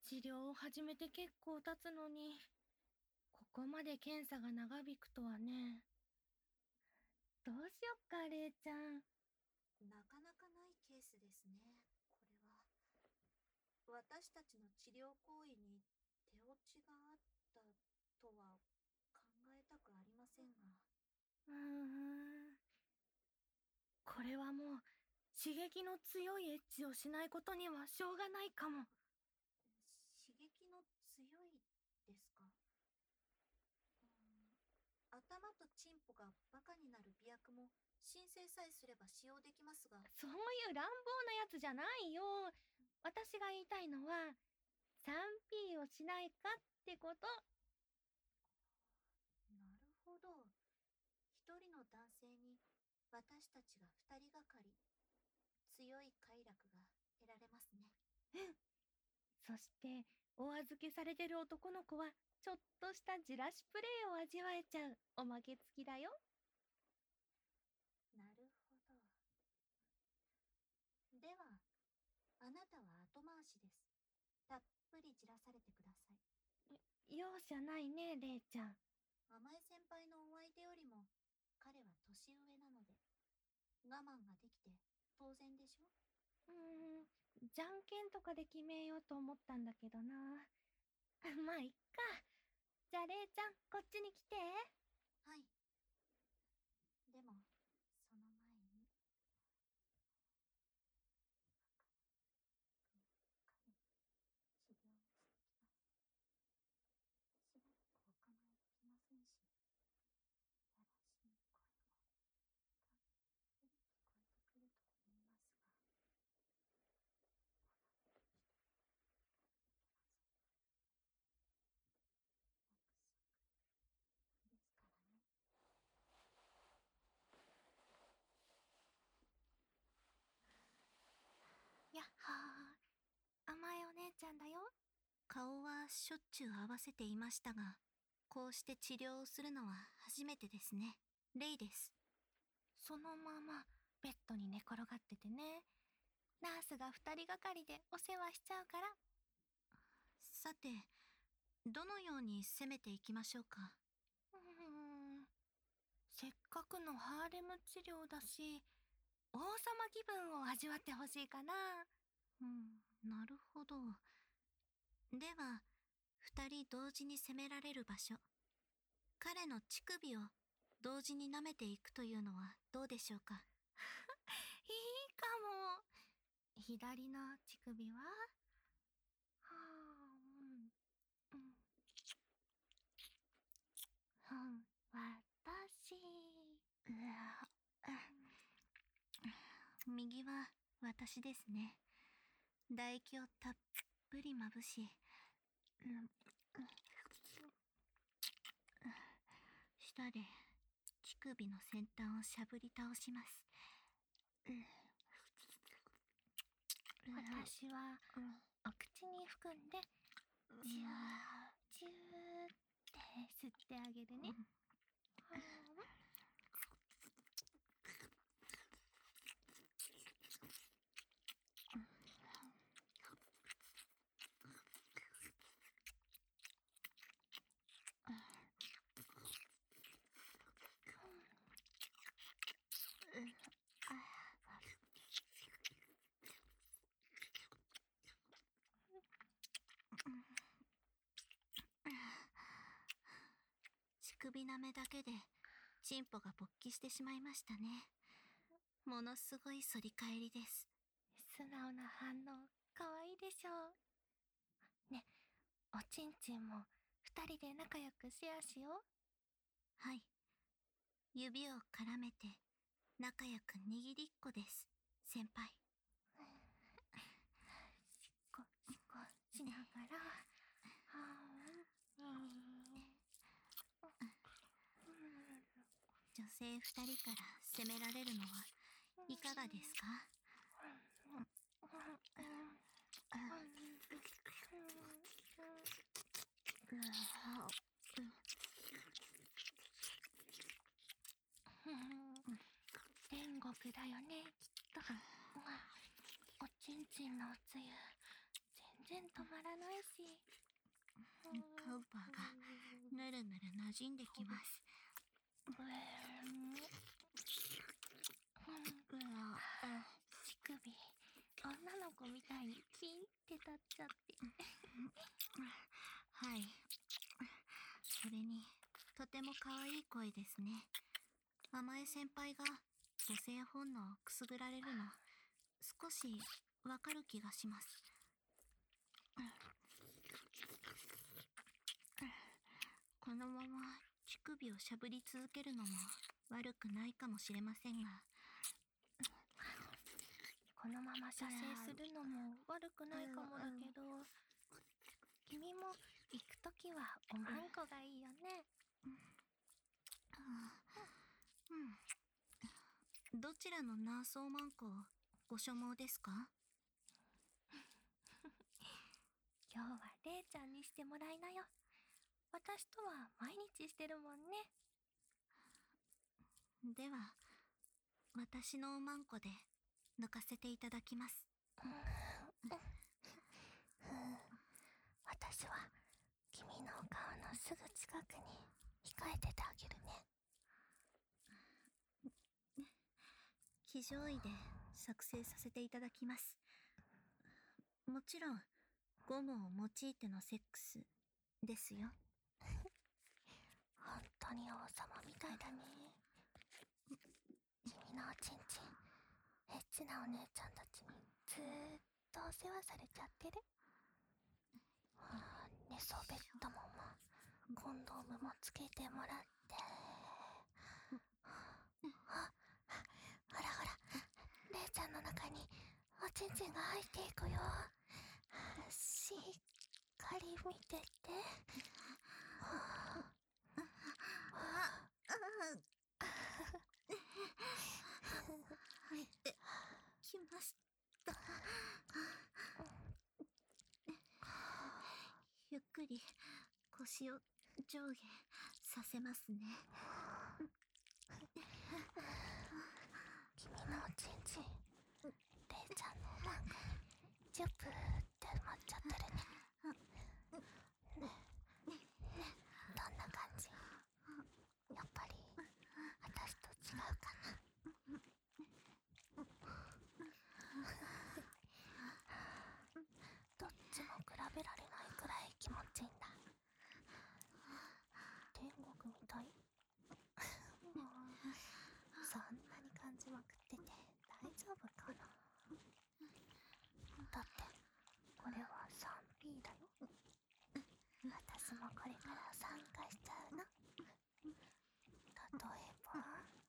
治療を始めて結構経つのに、ここまで検査が長引くとはね。どうしよっか、れいちゃん。 なかなかないケースですね、これは。私たちの治療行為に手落ちがあったとは考えたくありませんが。 うーん。これはもう、刺激の強いエッチをしないことにはしょうがないかも。 刺激の強いですか？頭とチンポがバカになる媚薬も申請さえすれば使用できますが。 そういう乱暴なやつじゃないよ。私が言いたいのは、3P をしないかってこと。 なるほど。一人の男性に私たちが二人がかり。強い快楽が得られますね。 そして、お預けされてる男の子は、ちょっとしたじらしプレイを味わえちゃうおまけ付きだよ。 なるほど。では、あなたは後回しです。たっぷりじらされてください。 容赦ないね、れいちゃん。 甘え先輩のお相手よりも、彼は年上なので、我慢ができて当然でしょ？ じゃんけんとかで決めようと思ったんだけどな。まあ、いっか。じゃあ、れいちゃん、こっちに来て。 はい。でも、その前に、彼、治療をしてきます。しばらくお構いできませんし、やらしい声もたっぷり聞こえてくると思いますが、おなめ中見てください。約束ですからね。 やっはー。甘いお姉ちゃんだよ。 顔はしょっちゅう合わせていましたが、こうして治療をするのは初めてですね。レイです。 そのまま、ベッドに寝転がっててね。ナースが2人がかりでお世話しちゃうから。 さて、どのように攻めていきましょうか。 せっかくのハーレム治療だし、王様気分を味わってほしいかな。 なるほど。では、二人同時に攻められる場所。彼の乳首を同時に舐めていくというのはどうでしょうか。 いいかも。左の乳首は、私。 右は私ですね。唾液をたっぷりまぶし、舌で乳首の先端をしゃぶり倒します。 私は、お口に含んで、ジュー、ジューって吸ってあげるね。 乳首舐めだけでチンポが勃起してしまいましたね。ものすごい反り返りです。 素直な反応、かわいいでしょう。ね、おちんちんも2人で仲良くシェアしよう。 はい。指を絡めて仲良く握りっこです、先輩。 しこしこしながら、 女性二人から責められるのはいかがですか？ 天国だよね、きっと。おちんちんのおつゆ、全然止まらないし。 カウパーがぬるぬる馴染んできます。 乳首、女の子みたいにキンって立っちゃって。 はい。それに、とても可愛い声ですね。甘え先輩が母性本能をくすぐられるの、少しわかる気がします。このまま乳首をしゃぶり続けるのも悪くないかもしれませんが、 このまま射精するのも悪くないかもだけど、君も行くときはおまんこがいいよね。 どちらのナースおまんこをご所望ですか？ 今日はレイちゃんにしてもらいなよ。私とは毎日してるもんね。 では、私のおまんこで抜かせていただきます。 私は君のお顔のすぐ近くに控えててあげるね。 騎乗位で作成させていただきます。もちろん、ゴムを用いてのセックスですよ。 本当に王様みたいだね。君のおちんちん、エッチなお姉ちゃんたちにずーっとお世話されちゃってる。寝そべったままコンドームもつけてもらって、ほらほら、レイちゃんの中におちんちんが入っていくよ。しっかり見てて。 入ってきました。ゆっくり腰を上下させますね。 君のおちんちん、レイちゃんのおまんこにジュプーって埋まっちゃってるね。どんな感じ？やっぱり私と違うかな。どっちも比べられないくらい気持ちいいんだ。天国みたい。そんなに感じまくってて大丈夫かな。だってこれは 3P だよ。私もこれから参加しちゃうの。例えば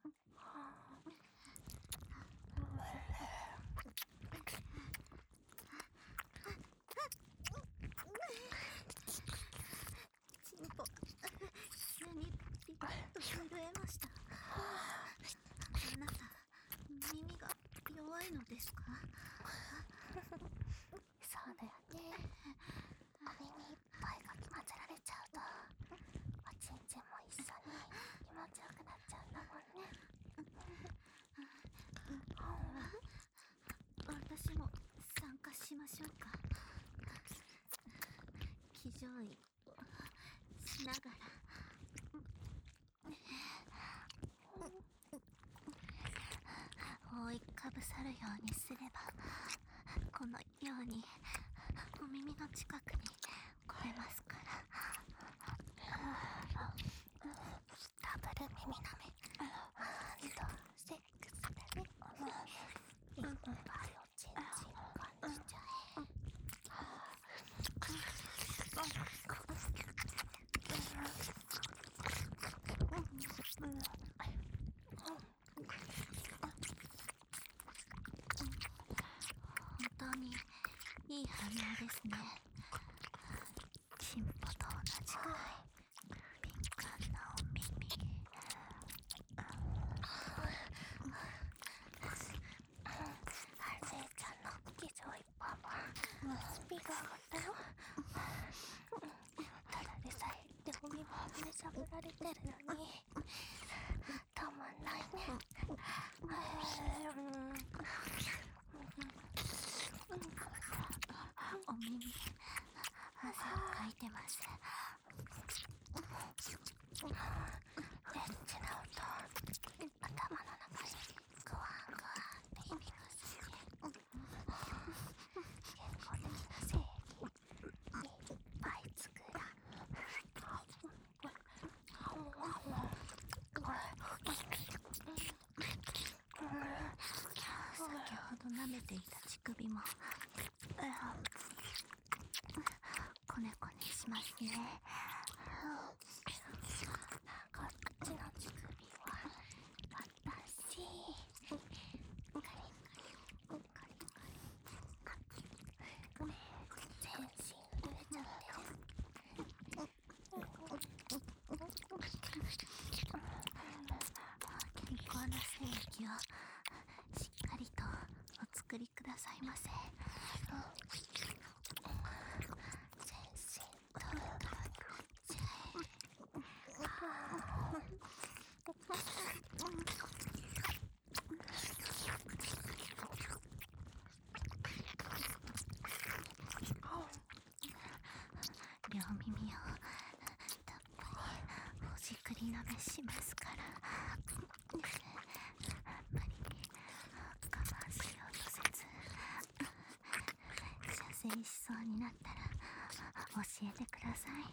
チンポ、急にピリッと震えました。あなた、耳が弱いのですか？ そうだよね。お耳いっぱいかき混ぜられちゃうとおちんちんも一緒に気持ちよくなっちゃうんだもんね。 私も参加しましょうか。騎乗位をしながら。覆いかぶさるようにすれば、このようにお耳の近くに来れますから。 ダブル耳なめ、セックスだね。いっぱいおちんちん感じちゃえ。 本当にいい反応ですね。チンポと同じくらい敏感なお耳。 レイちゃんの騎乗位パワー、スピード上がったよ。ただでさえ両耳までしゃぶられてるのにたまんないね。 お耳痛めていた乳首もこねこねしますね。こっちの乳首は私カリカリカリカリ全身震えちゃってる。健康な精液をしっかりとお作りくださいませ。全身どうか両耳をたっぷりほじくりなめしますから、あまり我慢しようとせず、射精しそうになったら教えてください。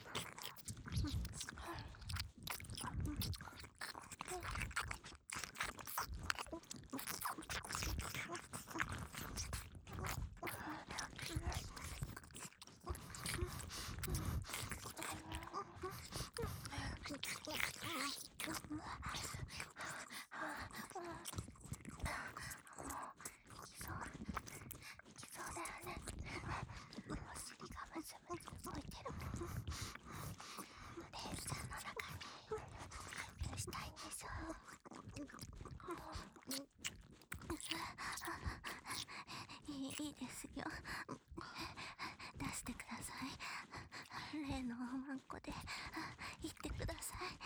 いいですよ。出してください。例のおまんこで言ってください。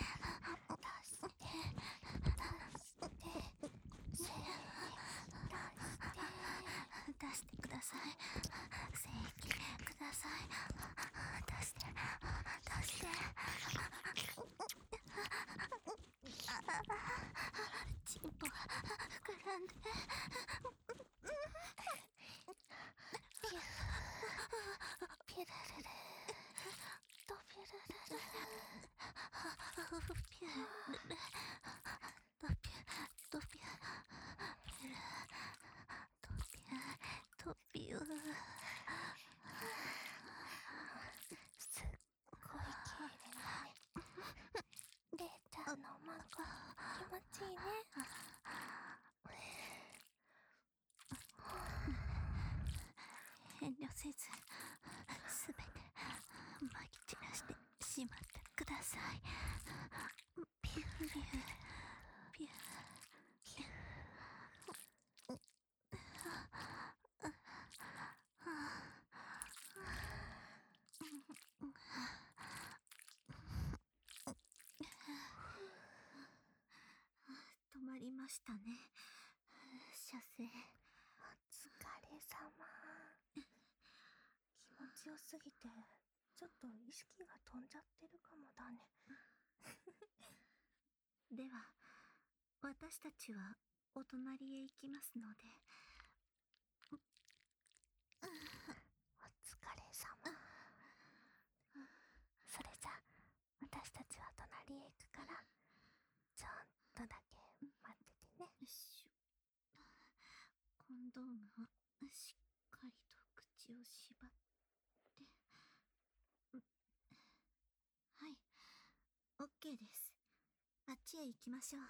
出してください。精液ください。出してチンポが膨らんでピュルルルとピュルルルピュルルとピュとピュピュルとピュとピュすっごい綺麗だね。レイちゃんのおまんこ気持ちいいね。遠慮せずすべてまき散らしてしまってください。ピューピューピューピュ止まりましたね。射精。お疲れ様。気持ちよすぎてちょっと意識が飛んじゃってるかもだね。では私たちはお隣へ行きますので。お疲れ様。それじゃ私たちは隣へ行くからちょっとだけ待っててね。コンドームをしっかりと口を縛って、はい、OK です。あっちへ行きましょう。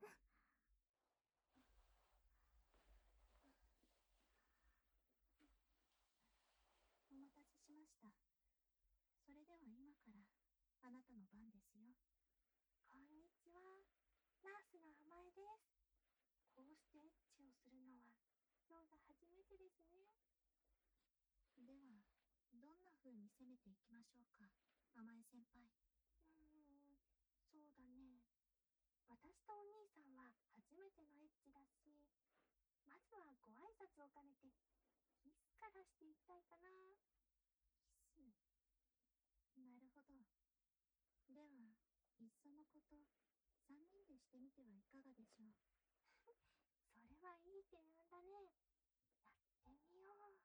お待たせしました。それでは今からあなたの番ですよ。こんにちは。ナースの甘えです。こうしてエッチをするのは今日が初めてですね。ではどんな風に攻めていきましょうか、甘え先輩。そうだね。私とお兄さんは初めてのエッチだし、まずはご挨拶を兼ねてキスからしていきたいかな。キス。なるほど。ではいっそのこと3人でしてみてはいかがでしょう。それはいい提案だね。やってみよう。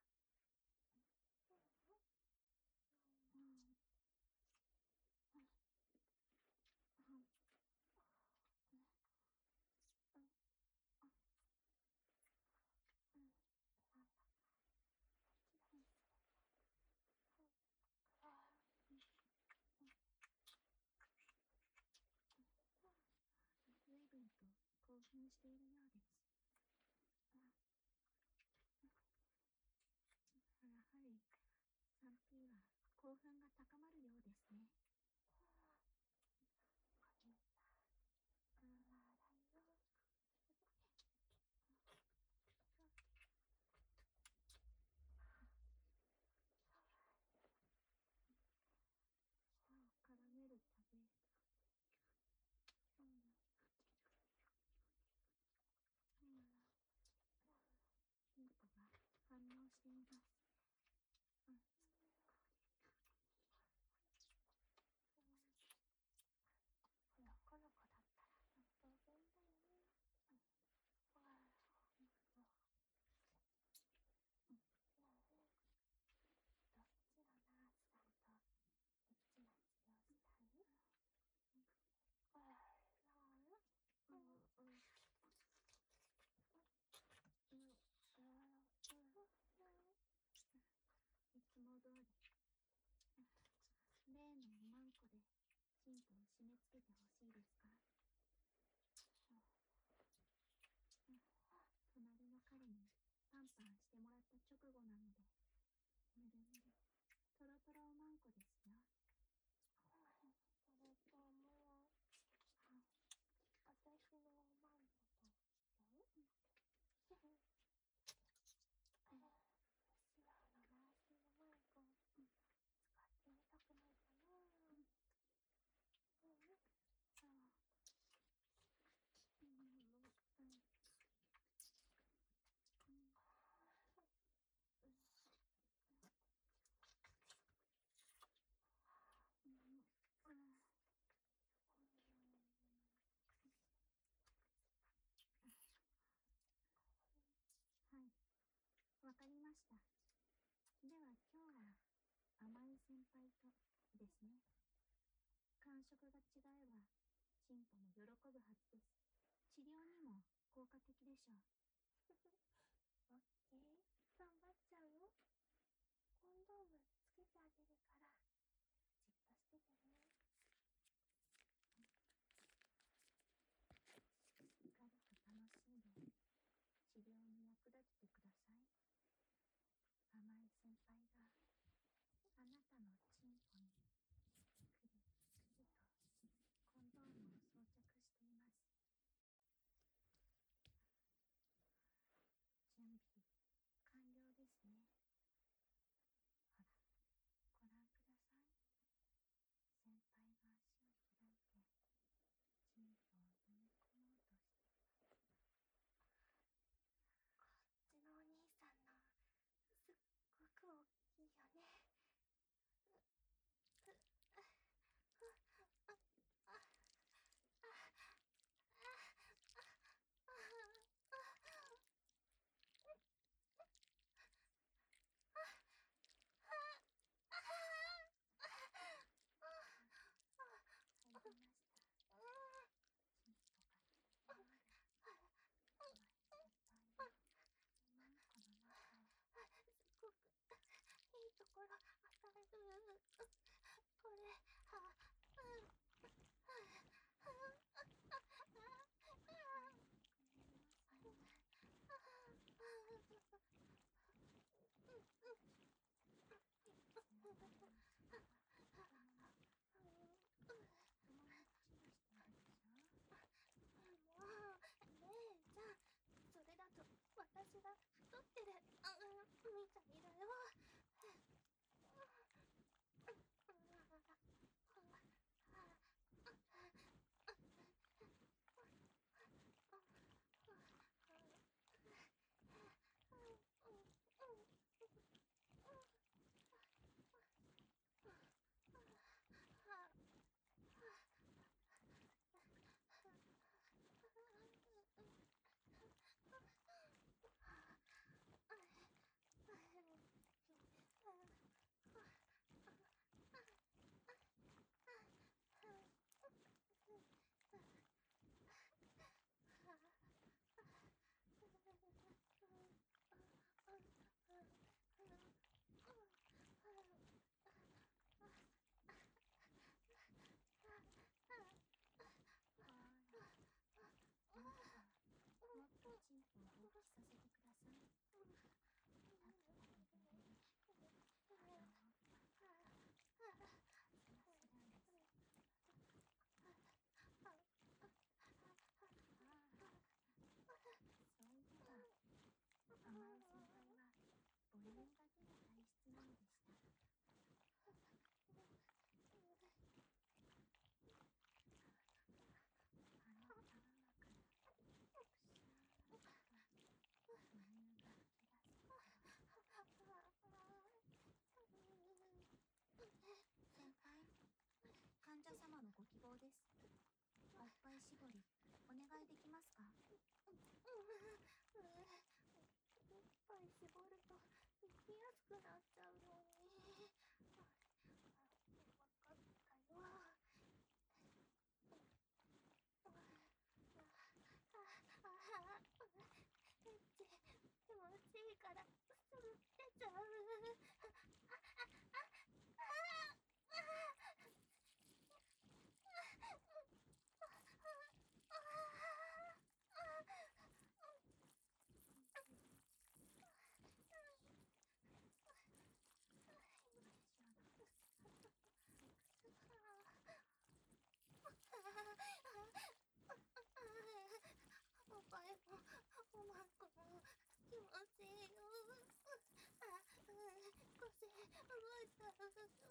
入しているようです。やはり 3P は興奮が高まるようですね。歯を絡めるたび、ピンポが反応しています。男の子だったら当然だよね。どっちのナースさんとエッチな治療したい？いつも通り例のおまんこでチンポを締め付けてほしいですか？隣の彼にパンパンしてもらった直後なので、ぬるぬるトロトロおまんこですよ。それとも私のおまんことして西洋のナースのマイクを使ってみたくないかな。はい、わかりました。では今日は甘い先輩とですね。感触が違えばチンポも喜ぶはずです。治療にも効果的でしょう。オッケー、頑張っちゃうよ。コンドームつけてあげるからじっとしててね。しっかりと楽しんで治療に役立ててください。甘い先輩があなたのチンポにくりくりとコンドームを装着しています。準備完了ですね。ほら、ご覧ください。先輩が足を開いてチンポを飲み込もうとしています。こっちのお兄さんのすっごく大きいよね。入りました。チンポが気になる甘い先輩のマンコの中へ。すごくいいところ当たる。これそれだと私が太ってるみたいだよ。 希望です。おっぱい絞りお願いできますか？ おっぱい絞ると行きやすくなっちゃうのに。わかったよ。気持ちいいからすぐ出ちゃう。おっぱいもおまんこも気持ちいいよ。腰動いちゃう。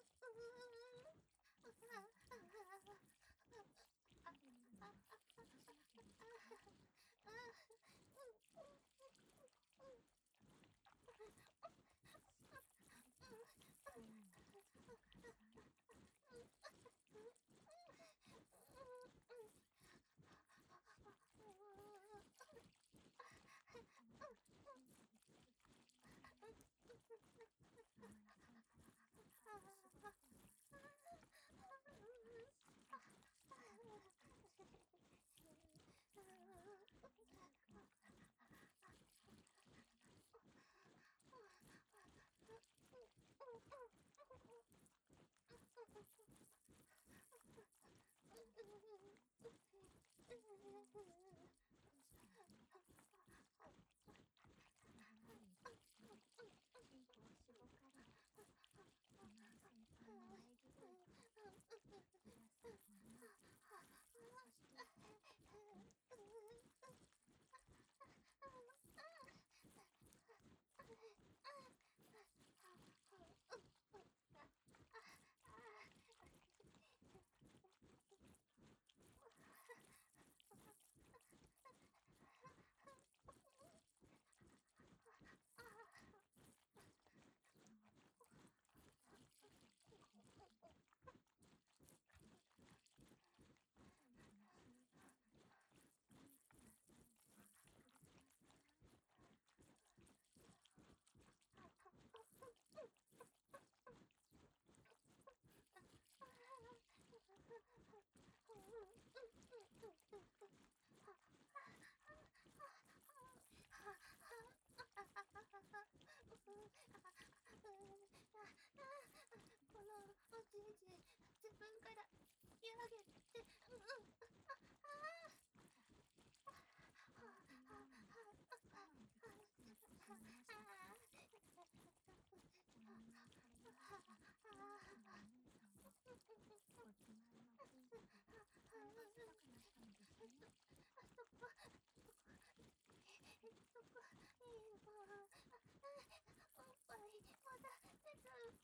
このおちんちん自分から引き上げて、おっぱいまだ出ちゃう。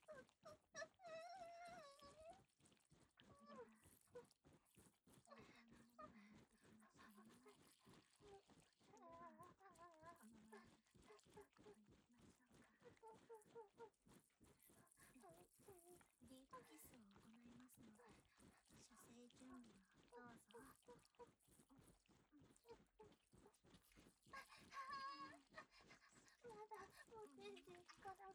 ディープキスを行いますので、射精準備をどうぞ。 まだおちんちん辛くなった。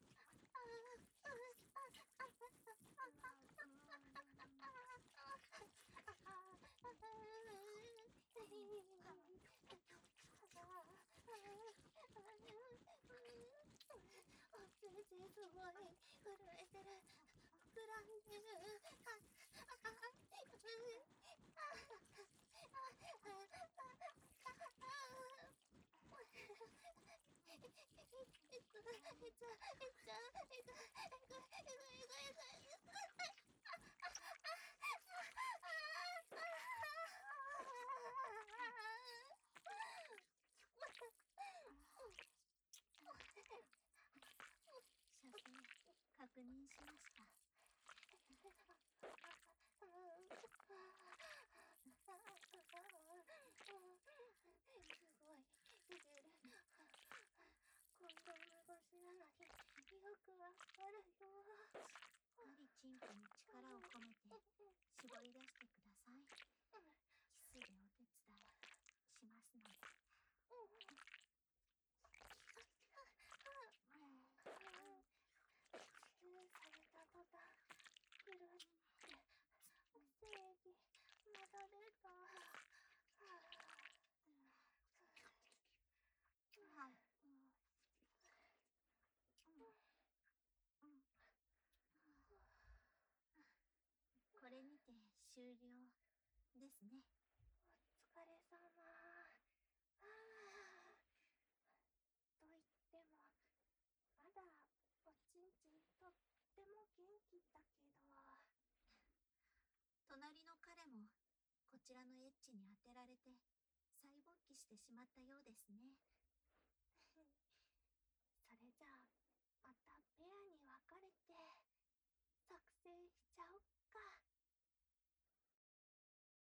おちんちんすごい震えてる。膨らんでる。 射精確認しました。 すごい出てる。コンドーム越しなのによくわかるよ。 しっかりチンコに力を込めて絞り出してください。キスでお手伝いしますので。 キューされた途端、くるって正義戻れた。 はい。これにて終了ですね。 お疲れ様。と言っても、まだおちんちんとっても元気だけど。 隣の彼もこちらのエッチに当てられて再勃起してしまったようですね。